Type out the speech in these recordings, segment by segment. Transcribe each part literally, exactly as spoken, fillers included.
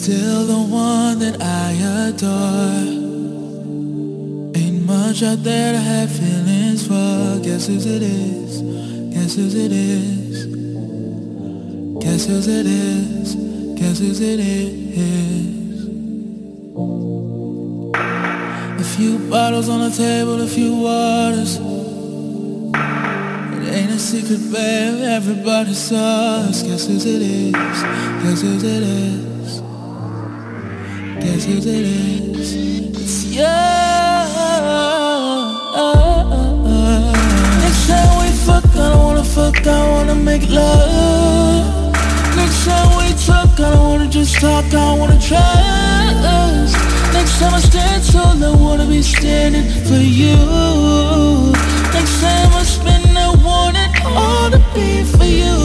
still the one that I adore. Ain't much out there to have feelings for. Guess whose it is? Guess whose it is? Guess whose it is? Guess whose it is? A few bottles on the table, a few waters. It ain't a secret, babe, everybody saw us. Guess whose it is? Guess whose it is? Guess whose it is? It's you. Next time we fuck, I don't wanna fuck, I wanna make love. Next time we talk, I don't wanna just talk, I wanna trust. Next time I stand tall, I wanna be standing for you. Next time I spend, I want it all to be for you.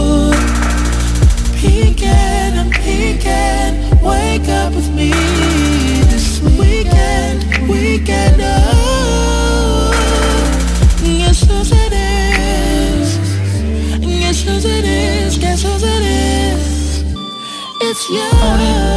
Peeking, I'm peeking, wake up with me this weekend, weekend, oh. Guess whose it is? Guess whose it is? Guess whose it is? It's you.